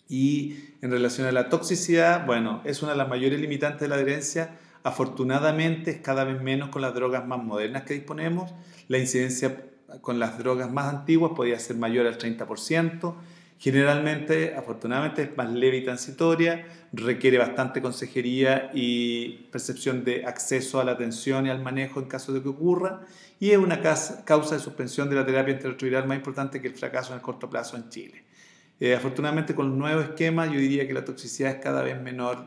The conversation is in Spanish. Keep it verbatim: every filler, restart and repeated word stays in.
Y en relación a la toxicidad, bueno, es una de las mayores limitantes de la adherencia. Afortunadamente es cada vez menos con las drogas más modernas que disponemos. La incidencia con las drogas más antiguas podía ser mayor al treinta por ciento. Generalmente, afortunadamente, es más leve y transitoria, requiere bastante consejería y percepción de acceso a la atención y al manejo en caso de que ocurra, y es una causa de suspensión de la terapia antirretroviral más importante que el fracaso en el corto plazo en Chile. Eh, afortunadamente, con los nuevos esquemas, yo diría que la toxicidad es cada vez menor